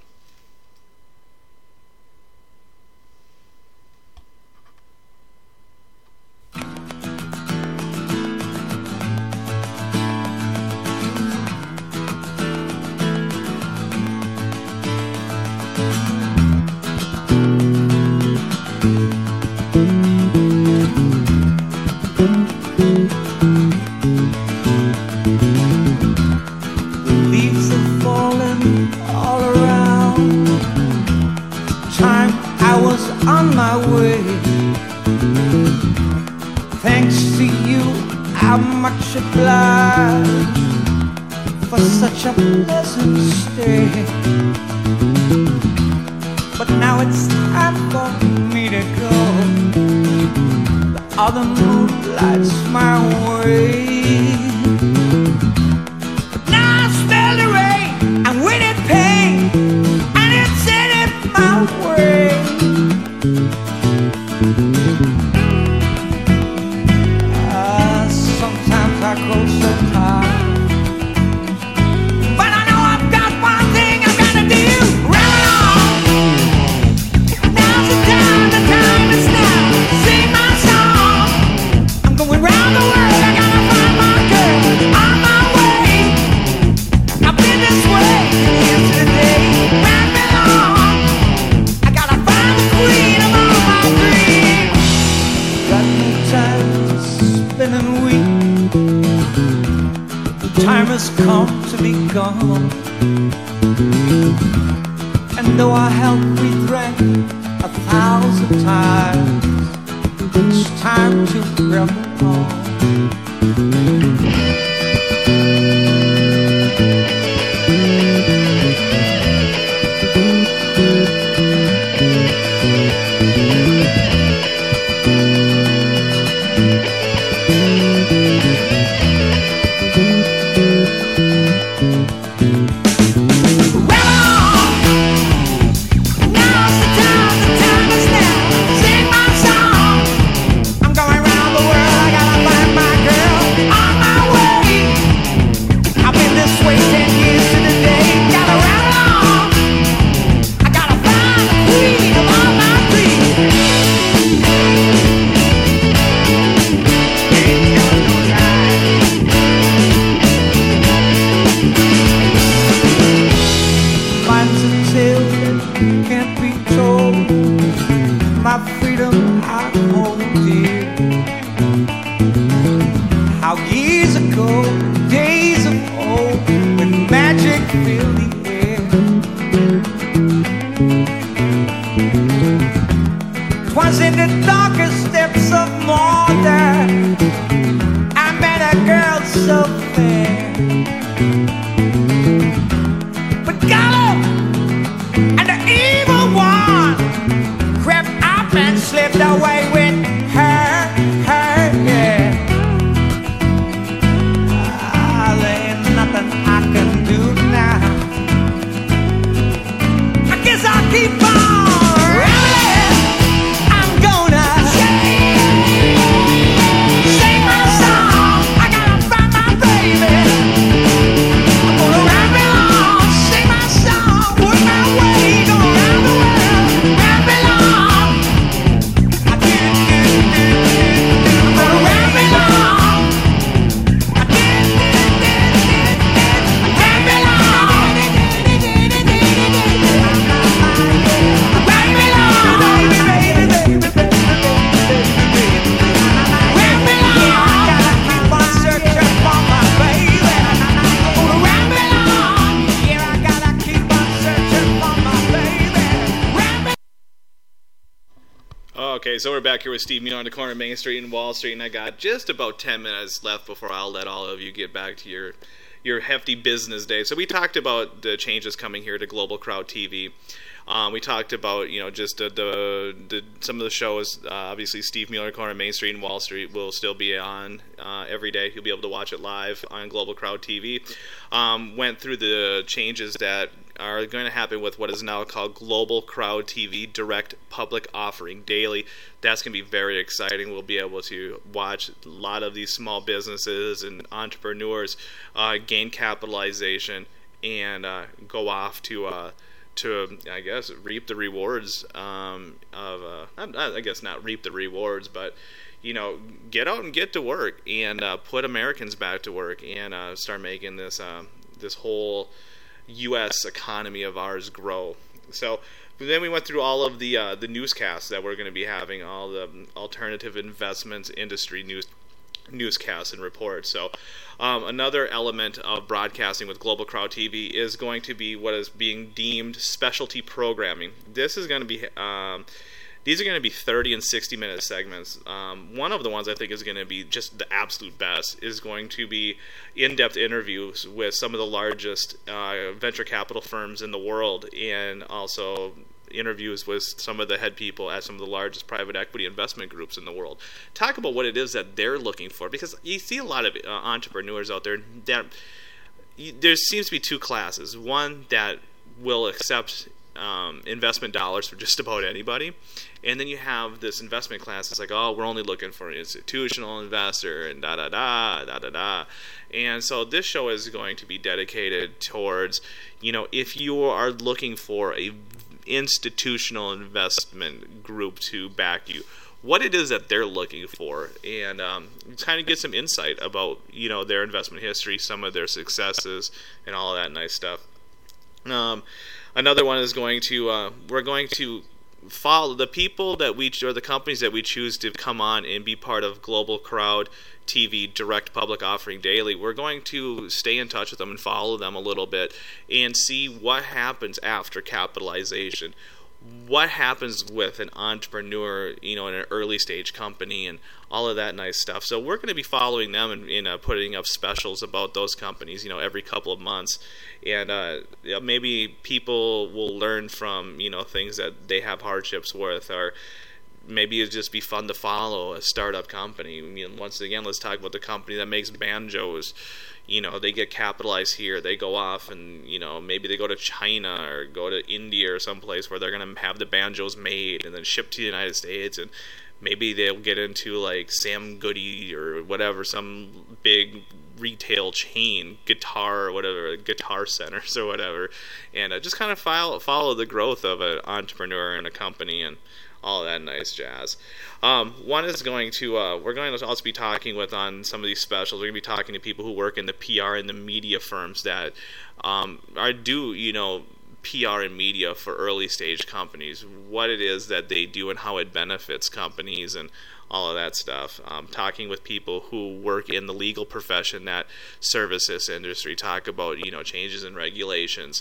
Obliged for such a pleasant stay, but now it's time for me to go. The other moonlights my way, but now I smell the rain, I'm with it pain, and it's headed my way. I grow so tired, but I know I've got one thing I've got to do. Run on. Now's the time, the time is now. Sing my song. I'm going round the world. I gotta find my girl on my way. I've been this way yesterday. Round me long. I gotta find the queen of all my dreams. Got no time to spend and weep. Time has come to be gone, and though our health we drank a thousand times, it's time to revel on. my freedom I hold dear. How years ago, days of old, when magic filled the air. 'Twas in the darkest depths of Mordor I met a girl so fair. But Gollum and the evil one crept up and slipped away with her, her, yeah. Ah, there ain't nothing I can do now. I guess I'll keep on running. I'm gonna sing my song. I gotta find my baby. I'm gonna ramble on, sing my song, work my way, gonna round the world, ramble on. I do, do, do, do, do. I'm gonna ramble on. I do, do, do, do, do. Ramble on. Ramble on, baby, baby, baby, baby, baby, baby. Ramble on. Gotta keep on searching for my baby. Gonna ramble on. Yeah, I gotta keep on searching for my baby. Ramble. Okay, so we're back here with Steve Mueller on the corner of Main Street and Wall Street, and I got just about ten minutes left before I'll let all of you get back to your your hefty business day. So we talked about the changes coming here to Global Crowd T V. Um, we talked about, you know, just uh, the, the some of the shows. Uh, obviously, Steve Mueller, corner of Main Street and Wall Street, will still be on uh, every day. You'll be able to watch it live on Global Crowd T V. Um, went through the changes that are going to happen with what is now called Global Crowd T V Direct Public Offering Daily. That's going to be very exciting. We'll be able to watch a lot of these small businesses and entrepreneurs uh, gain capitalization and uh, go off to uh, to I guess reap the rewards um, of uh, I guess not reap the rewards, but you know, get out and get to work and uh, put Americans back to work and uh, start making this uh, this whole U S economy of ours grow. So then we went through all of the uh, the newscasts that we're going to be having, all the alternative investments industry news newscasts and reports. So um, another element of broadcasting with Global Crowd T V is going to be what is being deemed specialty programming. This is going to be um, these are going to be thirty and sixty minute segments. Um, one of the ones I think is going to be just the absolute best is going to be in-depth interviews with some of the largest uh, venture capital firms in the world, and also interviews with some of the head people at some of the largest private equity investment groups in the world. Talk about what it is that they're looking for, because you see a lot of uh, entrepreneurs out there that you, there seems to be two classes. One that will accept um, investment dollars for just about anybody, and then you have this investment class that's like, oh, we're only looking for an institutional investor and da da da da da da. And so this show is going to be dedicated towards, you know, if you are looking for a institutional investment group to back you, what it is that they're looking for, and um, kind of get some insight about, you know, their investment history, some of their successes, and all of that nice stuff. Um, another one is going to uh, we're going to follow the people that we or the companies that we choose to come on and be part of Global Crowd T V Direct Public Offering Daily. We're going to stay in touch with them and follow them a little bit and see what happens after capitalization. What happens with an entrepreneur, you know, in an early stage company and all of that nice stuff. So we're going to be following them and, and uh, putting up specials about those companies, you know, every couple of months. And uh, maybe people will learn from, you know, things that they have hardships with, or maybe it'd just be fun to follow a startup company. I mean, once again, let's talk about the company that makes banjos. You know, they get capitalized here. They go off and, you know, maybe they go to China or go to India or someplace where they're going to have the banjos made and then shipped to the United States. And maybe they'll get into, like, Sam Goody or whatever, some big retail chain, guitar or whatever, guitar centers or whatever. And uh, just kind of follow, follow the growth of an entrepreneur and a company and all that nice jazz. Um, one is going to, uh, we're going to also be talking with on some of these specials. We're going to be talking to people who work in the P R and the media firms that um, are do, you know, P R and media for early stage companies, what it is that they do and how it benefits companies and all of that stuff. Um, talking with people who work in the legal profession that service this industry, talk about, you know, changes in regulations.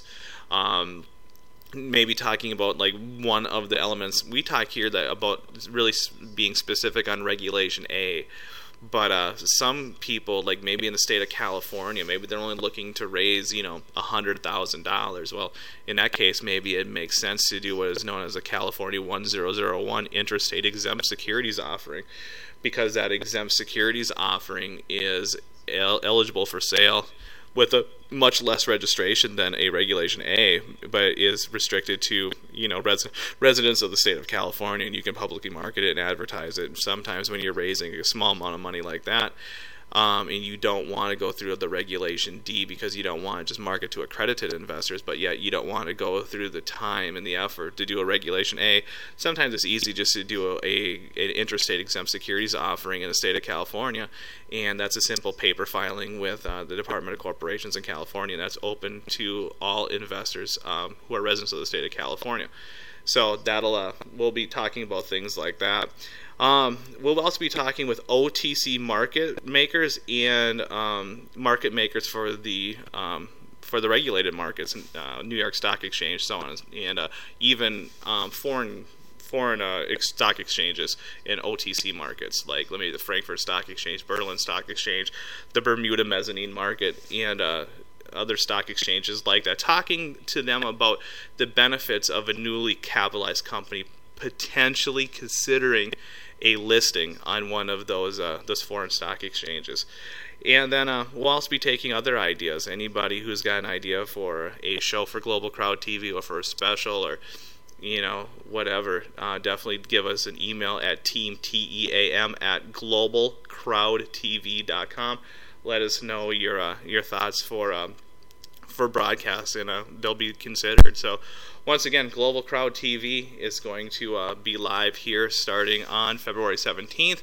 Um, maybe talking about like one of the elements we talk here that about really being specific on Regulation A. But uh, some people, like maybe in the state of California, maybe they're only looking to raise, you know, one hundred thousand dollars. Well, in that case, maybe it makes sense to do what is known as a California one thousand one interstate exempt securities offering, because that exempt securities offering is el- eligible for sale with a much less registration than a Regulation A, but is restricted to, you know, res- residents of the state of California, and you can publicly market it and advertise it. Sometimes when you're raising a small amount of money like that, um, and you don't want to go through the Regulation D because you don't want to just market to accredited investors, but yet you don't want to go through the time and the effort to do a Regulation A, sometimes it's easy just to do a, a an interstate exempt securities offering in the state of California, and that's a simple paper filing with uh, the Department of Corporations in California, and that's open to all investors um, who are residents of the state of California. So that'll uh, we'll be talking about things like that. Um, we'll also be talking with O T C market makers and um, market makers for the um, for the regulated markets, uh, New York Stock Exchange, so on, and uh, even um, foreign foreign uh, stock exchanges in O T C markets, like let me the Frankfurt Stock Exchange, Berlin Stock Exchange, the Bermuda Mezzanine Market, and uh, other stock exchanges like that, talking to them about the benefits of a newly capitalized company potentially considering a listing on one of those uh, those foreign stock exchanges. And then uh, we'll also be taking other ideas. Anybody who's got an idea for a show for Global Crowd T V or for a special or, you know, whatever, uh, definitely give us an email at team, T E A M, at global crowd t v dot com. Let us know your uh, your thoughts for um, for broadcast, and uh, they'll be considered. So once again, Global Crowd T V is going to uh, be live here starting on February seventeenth.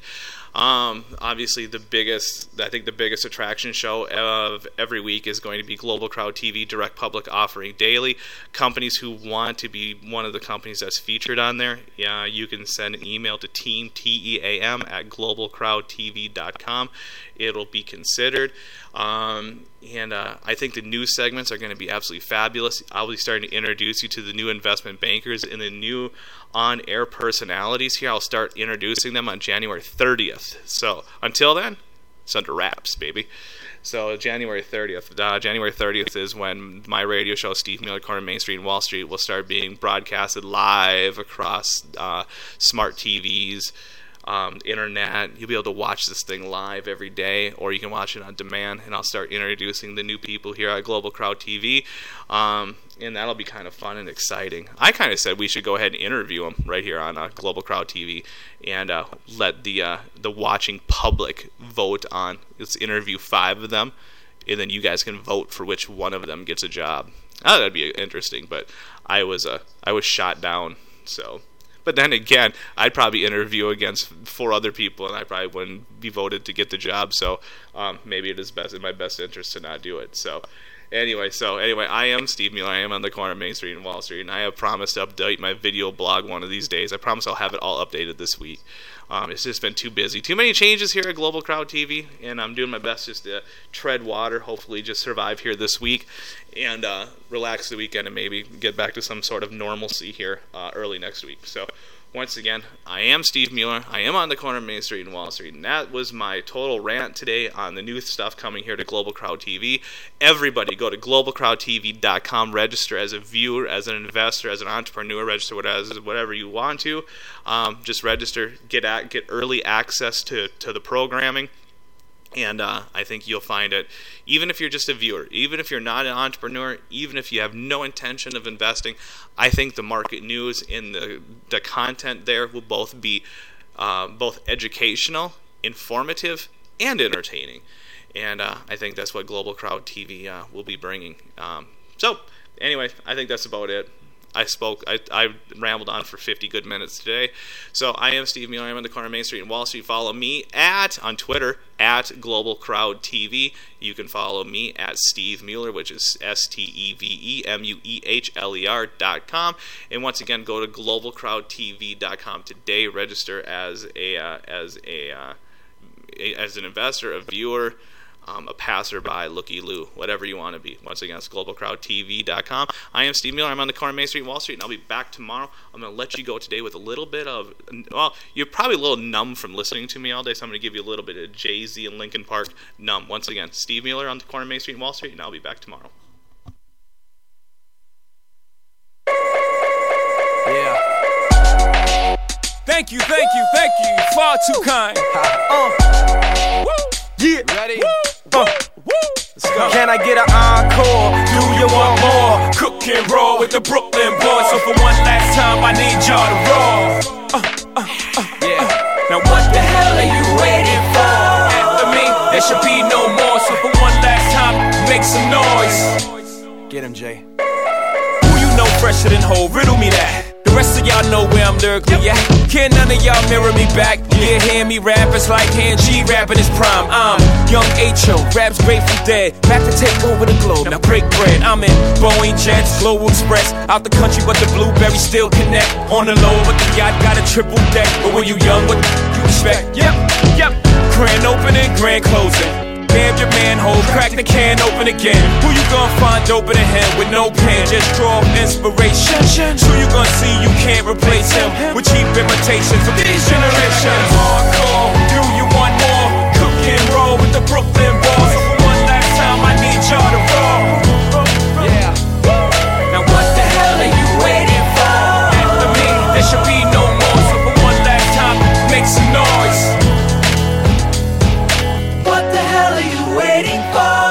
Um, obviously, the biggest, I think the biggest attraction show of every week is going to be Global Crowd T V Direct Public Offering Daily. Companies who want to be one of the companies that's featured on there, yeah, you can send an email to team, T E A M, at global crowd t v dot com. It'll be considered. Um, and uh, I think the news segments are going to be absolutely fabulous. I'll be starting to introduce you to the new investment bankers and the new on-air personalities here. I'll start introducing them on January thirtieth. So until then, it's under wraps, baby. So January thirtieth. Uh, January thirtieth is when my radio show, Steve Mueller, Corner Main Street and Wall Street, will start being broadcasted live across uh, smart T Vs, um, internet. You'll be able to watch this thing live every day, or you can watch it on demand. And I'll start introducing the new people here at Global Crowd T V. Um, and that'll be kind of fun and exciting. I kind of said we should go ahead and interview them right here on uh, Global Crowd T V and uh, let the uh, the watching public vote on. Let's interview five of them, and then you guys can vote for which one of them gets a job. Oh, that'd be interesting, but I was uh, I was shot down. So, but then again, I'd probably interview against four other people, and I probably wouldn't be voted to get the job. So um, maybe it is best in my best interest to not do it. So. Anyway, so anyway, I am Steve Mueller. I am on the corner of Main Street and Wall Street, and I have promised to update my video blog one of these days. I promise I'll have it all updated this week. Um, it's just been too busy. Too many changes here at Global Crowd T V, and I'm doing my best just to tread water, hopefully just survive here this week, and uh, relax the weekend and maybe get back to some sort of normalcy here uh, early next week. So once again, I am Steve Mueller. I am on the corner of Main Street and Wall Street, and that was my total rant today on the new stuff coming here to Global Crowd T V. Everybody go to global crowd t v dot com, register as a viewer, as an investor, as an entrepreneur, register whatever you want to. Um, just register, get at, get early access to, to the programming. And uh, I think you'll find it, even if you're just a viewer, even if you're not an entrepreneur, even if you have no intention of investing, I think the market news and the, the content there will both be uh, both educational, informative, and entertaining. And uh, I think that's what Global Crowd T V uh, will be bringing. Um, so, anyway, I think that's about it. I spoke, I, I rambled on for fifty good minutes today. So I am Steve Mueller. I'm on the corner of Main Street and Wall Street. Follow me at, on Twitter, at Global Crowd T V. You can follow me at Steve Mueller, which is S T E V E M U E H L E R dot com. And once again, go to global crowd T V dot com today. Register as a, uh, as a, uh, a, as an investor, a viewer, Um, a passerby, looky-loo, whatever you want to be. Once again, it's global crowd T V dot com. I am Steve Mueller. I'm on the corner of Main Street and Wall Street, and I'll be back tomorrow. I'm going to let you go today with a little bit of, well, you're probably a little numb from listening to me all day, so I'm going to give you a little bit of Jay-Z and Linkin Park numb. Once again, Steve Mueller on the corner of Main Street and Wall Street, and I'll be back tomorrow. Yeah. Thank you, thank you, thank you. Far too kind. Uh. Woo. Yeah. Ready? Woo. Uh, Let's go. Can I get an encore? Do you want more? Cook and roll with the Brooklyn boys. So for one last time, I need y'all to roll. Uh, uh, uh, yeah. Uh. Now what the hell are you waiting for? After me, there should be no more. So for one last time, make some noise. Get him, Jay. Who you know fresher than Ho? Riddle me that. The rest of y'all know where I'm lyrically at. Can't none of y'all mirror me back. Yeah, hear me rap, it's like hand G rapping his prime. I'm young H O, raps Grateful Dead. Back to take over the globe, now break bread. I'm in Boeing Jets, Global Express. Out the country, but the blueberries still connect. On the low, but the yacht got a triple deck. But when you young, what you expect? Yep, yep. Grand opening, grand closing. Damn your manhole, crack the can open again. Who you gonna find open a hand with no pen? Just draw inspiration. Who you gonna see you can't replace him with cheap imitations of these generations? Hardcore, do you want more? Cook and roll with the Brooklyn boys. So for one last time, I need y'all to roll. Yeah. Now what the hell are you waiting for? After me, there should be no more. So for one last time, make some noise. Waiting for.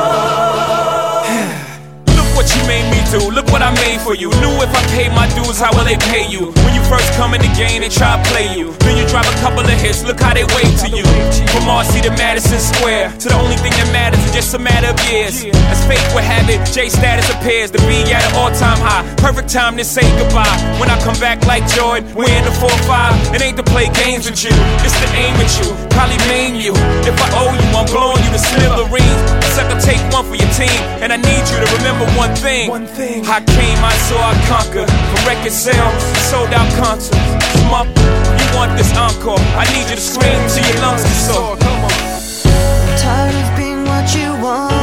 Look what you made me do, look what I made for you. Knew if I paid my dues, how will they pay you? When you first come in the game, they try to play you. Then you drop a couple of hits, look how they wait to you. From R C to Madison Square, to the only thing that matters is just a matter of years. As fate would have it, J status appears to be at an all-time high. Perfect time to say goodbye. When I come back like Jordan, we're in the four five. It ain't to play games with you, it's to aim at you. Probably maim you. If I owe you, I'm blowing you to smithereens. Sucker, take one for your team, and I need you to remember one thing. One thing. I came, I saw, I conquered. From record sales, sold out concerts. Come up, you want this encore? I need you to scream till your lungs get sore. Come on. Tired of being what you want.